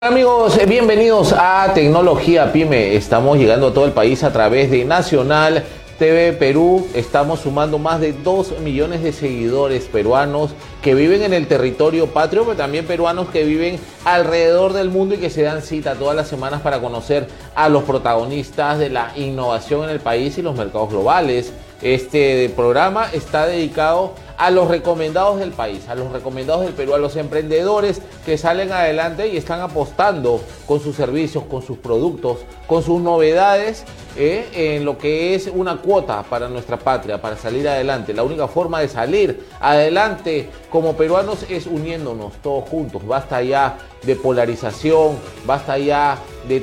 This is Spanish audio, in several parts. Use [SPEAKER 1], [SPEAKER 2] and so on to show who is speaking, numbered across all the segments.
[SPEAKER 1] Amigos, bienvenidos a Tecnología Pyme. Estamos llegando a todo el país a través de Nacional TV Perú. Estamos sumando más de 2 millones de seguidores peruanos que viven en el territorio patrio, pero también peruanos que viven alrededor del mundo y que se dan cita todas las semanas para conocer a los protagonistas de la innovación en el país y los mercados globales. Este programa está dedicado a los recomendados del país, a los recomendados del Perú, a los emprendedores que salen adelante y están apostando con sus servicios, con sus productos, con sus novedades en lo que es una cuota para nuestra patria, para salir adelante. La única forma de salir adelante como peruanos es uniéndonos todos juntos. Basta ya de polarización, basta ya de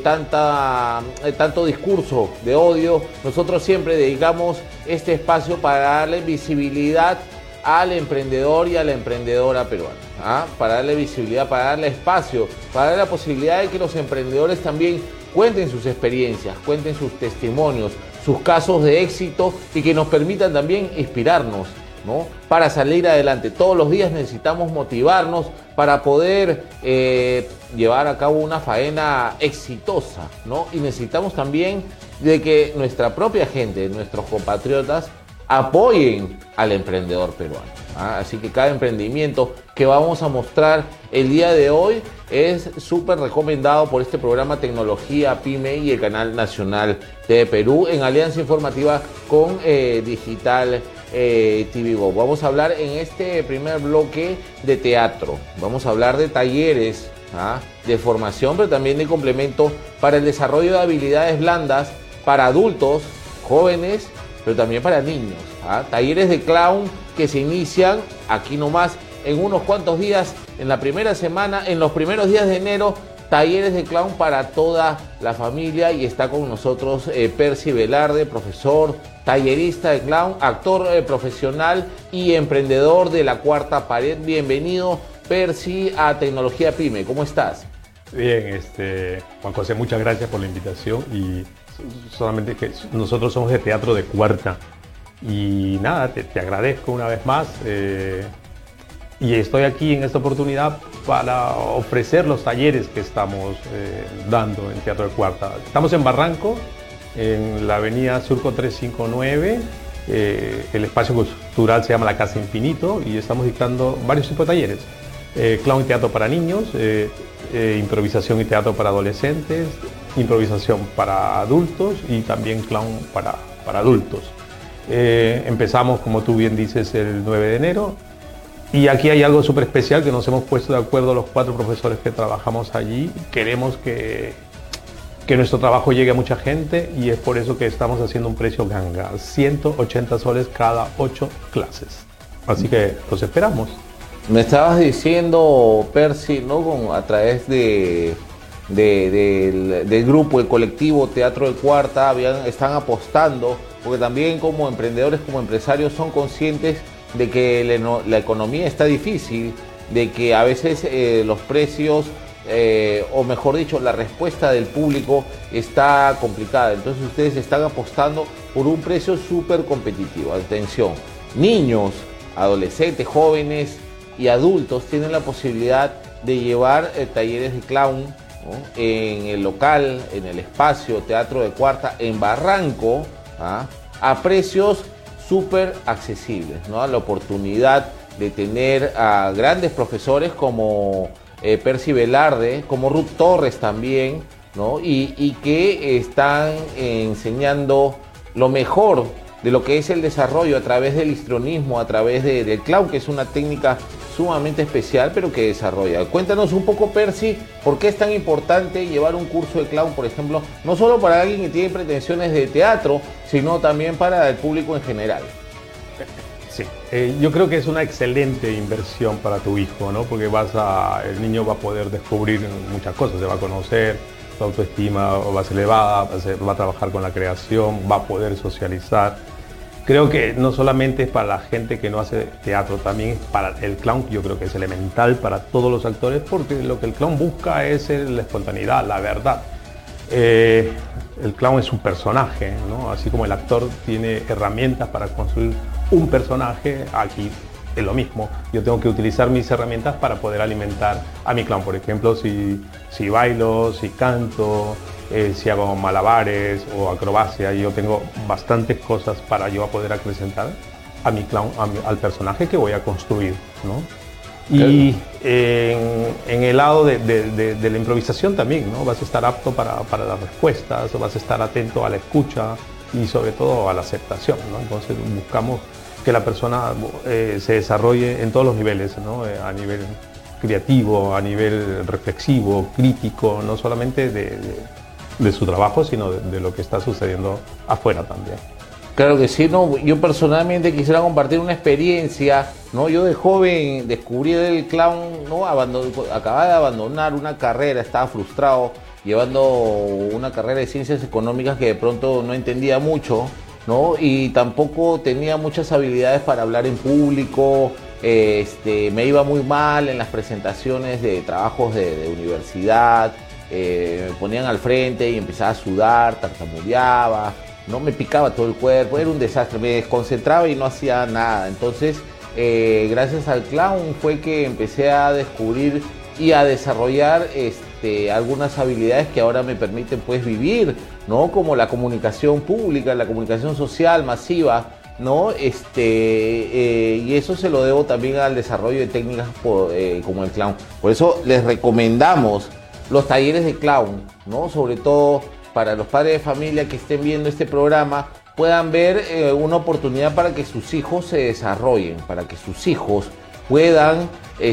[SPEAKER 1] tanto discurso de odio. Nosotros siempre dedicamos este espacio para darle visibilidad al emprendedor y a la emprendedora peruana, para darle visibilidad, para darle espacio, para darle la posibilidad de que los emprendedores también cuenten sus experiencias, cuenten sus testimonios, sus casos de éxito y que nos permitan también inspirarnos, ¿no?, para salir adelante. Todos los días necesitamos motivarnos para poder llevar a cabo una faena exitosa, ¿no? Y necesitamos también de que nuestra propia gente, nuestros compatriotas, apoyen al emprendedor peruano. Así que cada emprendimiento que vamos a mostrar el día de hoy es súper recomendado por este programa Tecnología Pyme y el canal nacional de Perú en alianza informativa con Digital TV Go. Vamos a hablar en este primer bloque de teatro, vamos a hablar de talleres de formación, pero también de complemento para el desarrollo de habilidades blandas para adultos, jóvenes, pero también para niños. Talleres de clown que se inician aquí nomás en unos cuantos días, en la primera semana, en los primeros días de enero, talleres de clown para toda la familia. Y está con nosotros Percy Velarde, profesor, tallerista de clown, actor profesional y emprendedor de La Cuarta Pared. Bienvenido, Percy, a Tecnología Pyme. ¿Cómo estás?
[SPEAKER 2] Bien, Juan José, muchas gracias por la invitación. Y solamente que nosotros somos de Teatro de Cuarta. Y nada, te agradezco una vez más. Y estoy aquí en esta oportunidad para ofrecer los talleres que estamos dando en Teatro de Cuarta. Estamos en Barranco, en la avenida Surco 359. El espacio cultural se llama La Casa Infinito y estamos dictando varios tipos de talleres. Clown y teatro para niños, improvisación y teatro para adolescentes, improvisación para adultos y también clown para adultos. Empezamos, como tú bien dices, el 9 de enero. Y aquí hay algo súper especial que nos hemos puesto de acuerdo los 4 profesores que trabajamos allí. Queremos que nuestro trabajo llegue a mucha gente y es por eso que estamos haciendo un precio ganga, 180 soles cada 8 clases. Así que los esperamos.
[SPEAKER 1] Me estabas diciendo, Percy, ¿no?, a través del grupo, el colectivo Teatro de Cuarta, están apostando, porque también como emprendedores, como empresarios, son conscientes de que la economía está difícil, de que a veces los precios, o mejor dicho, la respuesta del público está complicada. Entonces ustedes están apostando por un precio súper competitivo. Atención, niños, adolescentes, jóvenes y adultos tienen la posibilidad de llevar talleres de clown, ¿no?, en el local, en el espacio Teatro de Cuarta, en Barranco, a precios súper accesibles, ¿no? La oportunidad de tener a grandes profesores como Percy Velarde, como Ruth Torres también, ¿no? Y que están enseñando lo mejor de lo que es el desarrollo a través del histrionismo, a través del clown, que es una técnica sumamente especial, pero que desarrolla. Cuéntanos un poco, Percy, ¿por qué es tan importante llevar un curso de clown, por ejemplo, no solo para alguien que tiene pretensiones de teatro, sino también para el público en general?
[SPEAKER 2] Sí, yo creo que es una excelente inversión para tu hijo, ¿no? Porque el niño va a poder descubrir muchas cosas, se va a conocer, su autoestima va a ser elevada, va a trabajar con la creación, va a poder socializar. Creo que no solamente es para la gente que no hace teatro, también es para el clown. Yo creo que es elemental para todos los actores, porque lo que el clown busca es la espontaneidad, la verdad. El clown es un personaje, ¿no? Así como el actor tiene herramientas para construir un personaje, aquí es lo mismo. Yo tengo que utilizar mis herramientas para poder alimentar a mi clown. Por ejemplo, si bailo, si canto, si hago malabares o acrobacia, yo tengo bastantes cosas para yo poder acrecentar a mi clown, al personaje que voy a construir, ¿no? Y en el lado de la improvisación también, ¿no? Vas a estar apto para las respuestas, vas a estar atento a la escucha y sobre todo a la aceptación, ¿no? Entonces buscamos que la persona se desarrolle en todos los niveles, ¿no? A nivel creativo, a nivel reflexivo, crítico, no solamente de su trabajo, sino de lo que está sucediendo afuera también.
[SPEAKER 1] Claro que sí, no, yo personalmente quisiera compartir una experiencia, ¿no? Yo de joven descubrí el clown, ¿no? Acababa de abandonar una carrera, estaba frustrado, llevando una carrera de ciencias económicas que de pronto no entendía mucho, ¿no? Y tampoco tenía muchas habilidades para hablar en público, me iba muy mal en las presentaciones de trabajos de universidad, me ponían al frente y empezaba a sudar, tartamudeaba, no me picaba todo el cuerpo, era un desastre, me desconcentraba y no hacía nada. Entonces, gracias al clown fue que empecé a descubrir y a desarrollar algunas habilidades que ahora me permiten pues vivir, ¿no? Como la comunicación pública, la comunicación social masiva, ¿no? Y eso se lo debo también al desarrollo de técnicas como el clown. Por eso les recomendamos los talleres de clown, ¿no? Sobre todo para los padres de familia que estén viendo este programa, puedan ver una oportunidad para que sus hijos se desarrollen, para que sus hijos puedan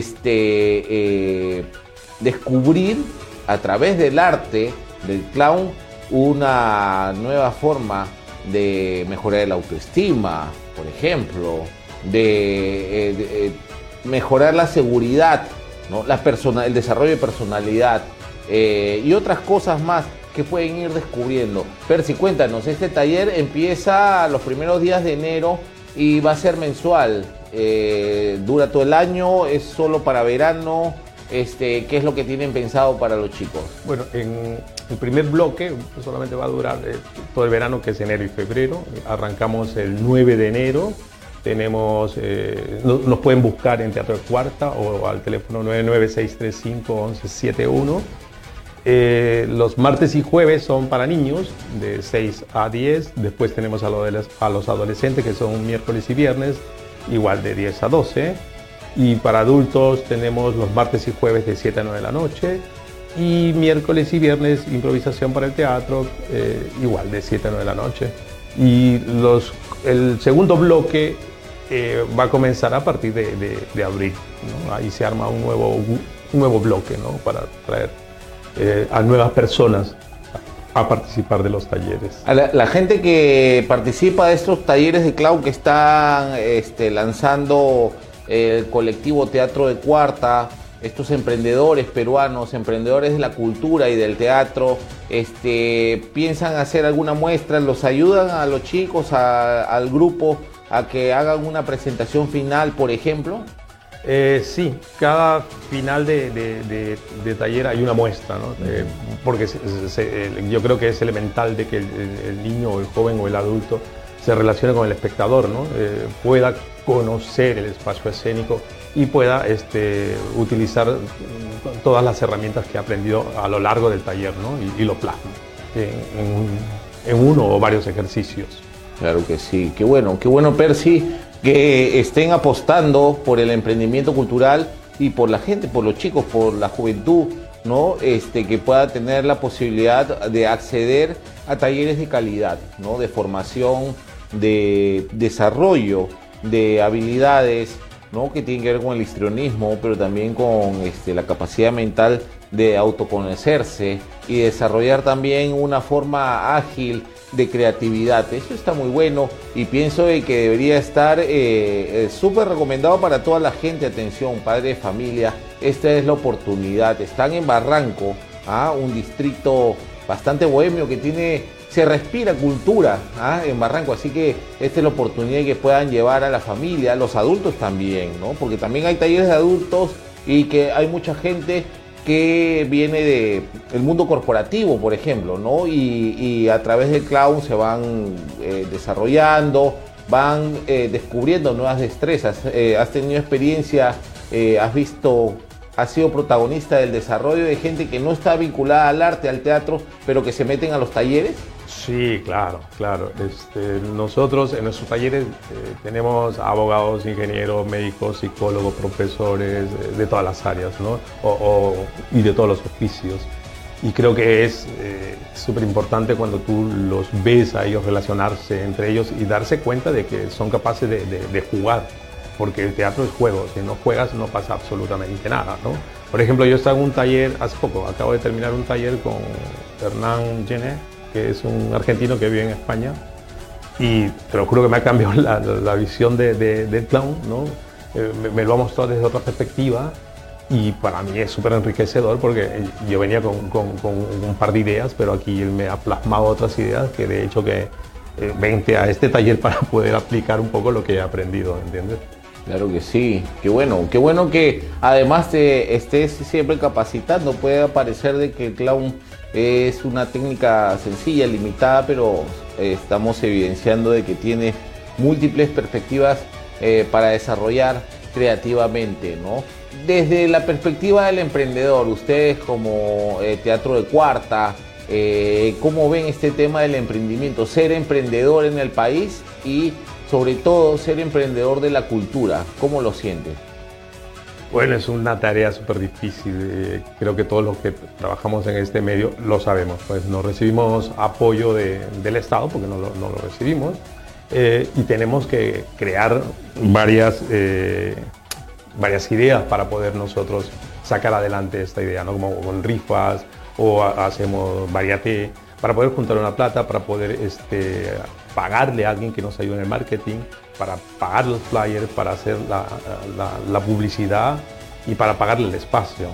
[SPEAKER 1] descubrir a través del arte del clown una nueva forma de mejorar la autoestima, por ejemplo, de mejorar la seguridad, ¿no? El desarrollo de personalidad y otras cosas más que pueden ir descubriendo. Percy, cuéntanos, este taller empieza los primeros días de enero y va a ser mensual, dura todo el año, es solo para verano, ¿qué es lo que tienen pensado para los chicos?
[SPEAKER 2] Bueno, en el primer bloque solamente va a durar todo el verano, que es enero y febrero. Arrancamos el 9 de enero, nos pueden buscar en Teatro de Cuarta o al teléfono 996351171. Los martes y jueves son para niños de 6 a 10, después tenemos a los adolescentes que son miércoles y viernes, igual de 10 a 12, y para adultos tenemos los martes y jueves de 7 a 9 de la noche, y miércoles y viernes improvisación para el teatro, igual de 7 a 9 de la noche. Y el segundo bloque va a comenzar a partir de abril, ¿no? Ahí se arma un nuevo bloque, ¿no? Para traer a nuevas personas a participar de los talleres.
[SPEAKER 1] A la gente que participa de estos talleres de clown que están lanzando el colectivo Teatro de Cuarta, estos emprendedores peruanos, emprendedores de la cultura y del teatro, piensan hacer alguna muestra, los ayudan a los chicos, al grupo, a que hagan una presentación final, por ejemplo.
[SPEAKER 2] Sí, cada final de taller hay una muestra, ¿no? Porque yo creo que es elemental de que el niño o el joven o el adulto se relacione con el espectador, ¿no? Pueda conocer el espacio escénico y pueda utilizar todas las herramientas que ha aprendido a lo largo del taller, ¿no? Y lo plasma en uno o varios ejercicios.
[SPEAKER 1] Claro que sí, qué bueno, Percy, que estén apostando por el emprendimiento cultural y por la gente, por los chicos, por la juventud, ¿no? Que pueda tener la posibilidad de acceder a talleres de calidad, ¿no? De formación, de desarrollo de habilidades, ¿no? Que tienen que ver con el histrionismo, pero también con la capacidad mental de autoconocerse y desarrollar también una forma ágil de creatividad. Eso está muy bueno y pienso que debería estar súper recomendado para toda la gente. Atención, padre de familia, esta es la oportunidad. Están en Barranco, un distrito bastante bohemio que se respira cultura en Barranco, así que esta es la oportunidad de que puedan llevar a la familia, a los adultos también, ¿no? Porque también hay talleres de adultos y que hay mucha gente que viene del mundo corporativo, por ejemplo, ¿no? Y a través del clown se van desarrollando van descubriendo nuevas destrezas. ¿Has tenido experiencia, has visto, has sido protagonista del desarrollo de gente que no está vinculada al arte, al teatro, pero que se meten a los talleres?
[SPEAKER 2] Sí, claro, claro. Nosotros en nuestros talleres tenemos abogados, ingenieros, médicos, psicólogos, profesores de todas las áreas, ¿no? Y de todos los oficios. Y creo que es súper importante cuando tú los ves a ellos relacionarse entre ellos y darse cuenta de que son capaces de jugar, porque el teatro es juego. Si no juegas no pasa absolutamente nada, ¿no? Por ejemplo, yo estaba en un taller hace poco, acabo de terminar un taller con Hernán Gené, que es un argentino que vive en España, y te lo juro que me ha cambiado la visión del clown, ¿no? Me lo ha mostrado desde otra perspectiva y para mí es súper enriquecedor porque yo venía con un par de ideas, pero aquí él me ha plasmado otras ideas que de hecho que vente a este taller para poder aplicar un poco lo que he aprendido, ¿entiendes?
[SPEAKER 1] Claro que sí, qué bueno que además te estés siempre capacitando. Puede parecer de que el clown es una técnica sencilla, limitada, pero estamos evidenciando de que tiene múltiples perspectivas para desarrollar creativamente, ¿no? Desde la perspectiva del emprendedor, ustedes como Teatro de Cuarta, ¿cómo ven este tema del emprendimiento? Ser emprendedor en el país y sobre todo ser emprendedor de la cultura, ¿cómo lo sientes?
[SPEAKER 2] Bueno, es una tarea súper difícil. Creo que todos los que trabajamos en este medio lo sabemos. Pues no recibimos apoyo del Estado porque no lo recibimos y tenemos que crear varias ideas para poder nosotros sacar adelante esta idea, ¿no? Como con rifas o hacemos variate para poder juntar una plata, para poder pagarle a alguien que nos ayude en el marketing, para pagar los flyers, para hacer la publicidad y para pagarle el espacio.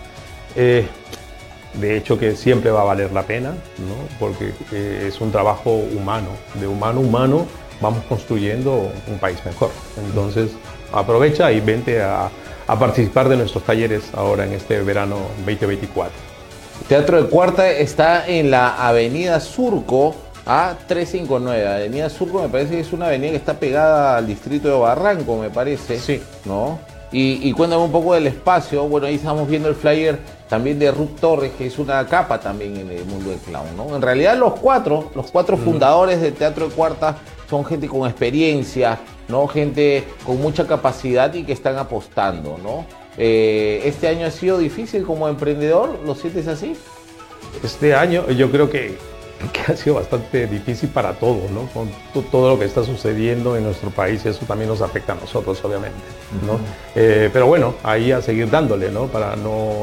[SPEAKER 2] De hecho que siempre va a valer la pena, ¿no? Porque es un trabajo humano, de humano a humano vamos construyendo un país mejor. Entonces aprovecha y vente a participar de nuestros talleres ahora en este verano 2024.
[SPEAKER 1] Teatro de Cuarta está en la Avenida Surco, A359. Avenida Surco me parece que es una avenida que está pegada al distrito de Barranco, me parece.
[SPEAKER 2] Sí.
[SPEAKER 1] ¿No? Y cuéntame un poco del espacio. Bueno, ahí estamos viendo el flyer también de Ruth Torres, que es una capa también en el mundo del clown, ¿no? En realidad los cuatro fundadores del Teatro de Cuarta son gente con experiencia, ¿no? Gente con mucha capacidad y que están apostando, ¿no? Este año ha sido difícil como emprendedor, ¿lo sientes así?
[SPEAKER 2] Este año yo creo que ha sido bastante difícil para todos, ¿no? Con todo lo que está sucediendo en nuestro país, eso también nos afecta a nosotros, obviamente, ¿no? Pero bueno, ahí a seguir dándole, ¿no? Para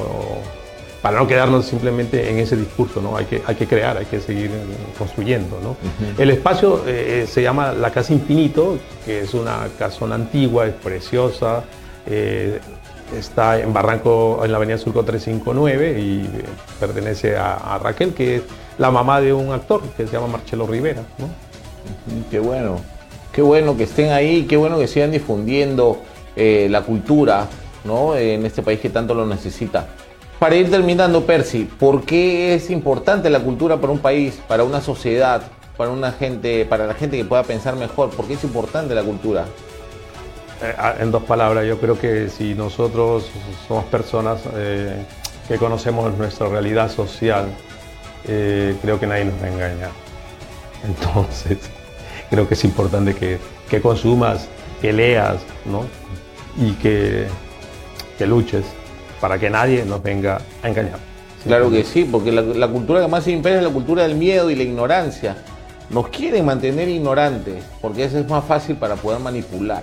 [SPEAKER 2] no quedarnos simplemente en ese discurso, ¿no? Hay que crear, hay que seguir construyendo, ¿no? El espacio se llama La Casa Infinito, que es una casona antigua, es preciosa, está en Barranco, en la Avenida Surco 359 y pertenece a Raquel, que es la mamá de un actor que se llama Marcelo Rivera, ¿no?
[SPEAKER 1] Qué bueno que estén ahí, qué bueno que sigan difundiendo la cultura, ¿no? En este país que tanto lo necesita. Para ir terminando, Percy, ¿por qué es importante la cultura para un país, para una sociedad, para la gente que pueda pensar mejor? ¿Por qué es importante la cultura?
[SPEAKER 2] En dos palabras, yo creo que si nosotros somos personas que conocemos nuestra realidad social, creo que nadie nos va a engañar. Entonces, creo que es importante que consumas, que leas, ¿no? Y que luches para que nadie nos venga a engañar.
[SPEAKER 1] Claro que sí, porque la cultura que más impera es la cultura del miedo y la ignorancia. Nos quieren mantener ignorantes, porque eso es más fácil para poder manipular.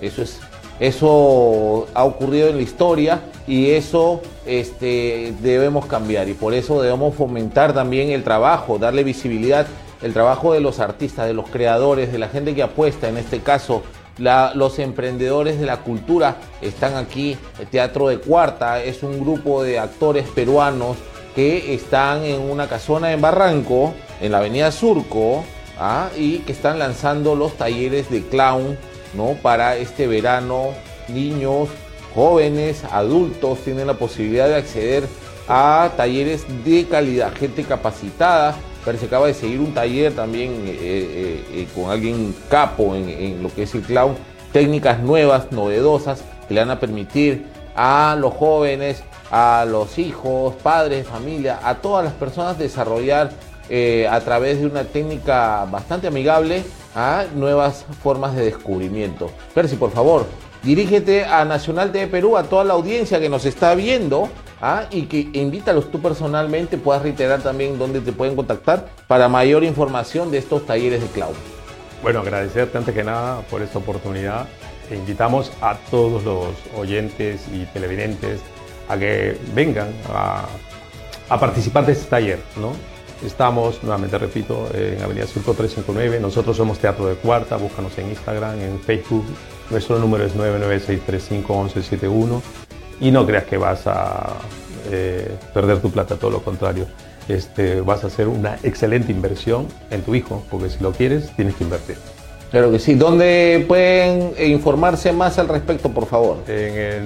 [SPEAKER 1] Eso ha ocurrido en la historia y eso debemos cambiar, y por eso debemos fomentar también el trabajo, darle visibilidad, el trabajo de los artistas, de los creadores, de la gente que apuesta. En este caso, los emprendedores de la cultura están aquí. El Teatro de Cuarta es un grupo de actores peruanos que están en una casona en Barranco, en la Avenida Surco, y que están lanzando los talleres de clown, ¿no? Para este verano. Niños, jóvenes, adultos tienen la posibilidad de acceder a talleres de calidad, gente capacitada, Percy acaba de seguir un taller también con alguien capo en lo que es el clown, técnicas nuevas, novedosas, que le van a permitir a los jóvenes, a los hijos, padres, familia, a todas las personas desarrollar a través de una técnica bastante amigable a nuevas formas de descubrimiento. Percy, por favor, dirígete a Nacional TV Perú, a toda la audiencia que nos está viendo, y que invítalos tú personalmente, puedas reiterar también dónde te pueden contactar para mayor información de estos talleres de clown.
[SPEAKER 2] Bueno, agradecerte antes que nada por esta oportunidad. E invitamos a todos los oyentes y televidentes a que vengan a participar de este taller, ¿no? Estamos, nuevamente repito, en Avenida Surco 359. Nosotros somos Teatro de Cuarta. Búscanos en Instagram, en Facebook. Nuestro número es 996351171. Y no creas que vas a perder tu plata, todo lo contrario. Vas a hacer una excelente inversión en tu hijo, porque si lo quieres, tienes que invertir.
[SPEAKER 1] Claro que sí. ¿Dónde pueden informarse más al respecto, por favor?
[SPEAKER 2] En el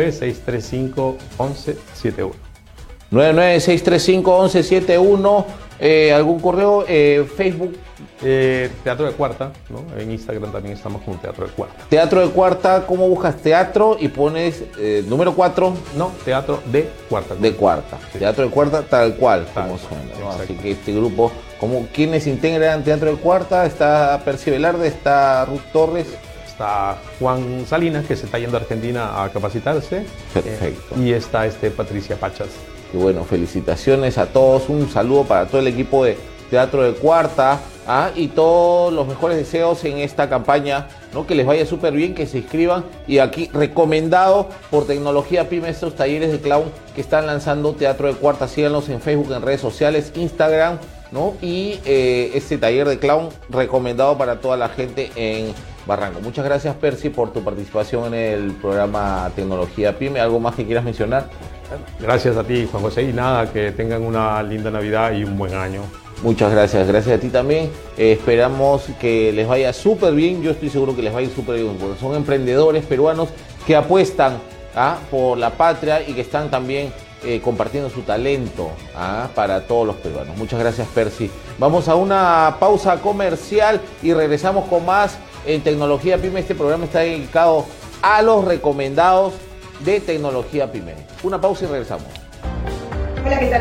[SPEAKER 2] 996351171.
[SPEAKER 1] 996351171. ¿Algún correo? Facebook.
[SPEAKER 2] Teatro de Cuarta, ¿no? En Instagram también estamos como Teatro de Cuarta.
[SPEAKER 1] Teatro de Cuarta, ¿cómo buscas teatro y pones número 4?
[SPEAKER 2] No, Teatro de Cuarta.
[SPEAKER 1] De Cuarta. Sí. Teatro de Cuarta tal cual,
[SPEAKER 2] Tal
[SPEAKER 1] como
[SPEAKER 2] cual,
[SPEAKER 1] suena, ¿no?
[SPEAKER 2] exacto.
[SPEAKER 1] Así que este grupo, ¿quiénes integran Teatro de Cuarta? Está Percy Velarde, está Ruth Torres.
[SPEAKER 2] Está Juan Salinas, que se está yendo a Argentina a capacitarse.
[SPEAKER 1] Perfecto.
[SPEAKER 2] Y está Patricia Pachas.
[SPEAKER 1] Y bueno, felicitaciones a todos, un saludo para todo el equipo de Teatro de Cuarta, y todos los mejores deseos en esta campaña, ¿no? Que les vaya súper bien, que se inscriban, y aquí recomendado por Tecnología Pyme estos talleres de clown que están lanzando Teatro de Cuarta. Síganlos en Facebook, en redes sociales, Instagram, ¿no? Y este taller de clown recomendado para toda la gente en Barranco. Muchas gracias, Percy, por tu participación en el programa Tecnología Pyme. ¿Algo más que quieras mencionar?
[SPEAKER 2] Gracias a ti, Juan José, y nada, que tengan una linda Navidad y un buen año.
[SPEAKER 1] Muchas gracias, gracias a ti también. Esperamos que les vaya súper bien. Yo estoy seguro que les va a ir súper bien, porque son emprendedores peruanos que apuestan por la patria y que están también compartiendo su talento para todos los peruanos. Muchas gracias, Percy. Vamos a una pausa comercial y regresamos con más en Tecnología Pyme. Este programa está dedicado a los recomendados de Tecnología Pyme. Una pausa y regresamos.
[SPEAKER 3] Hola, ¿qué tal?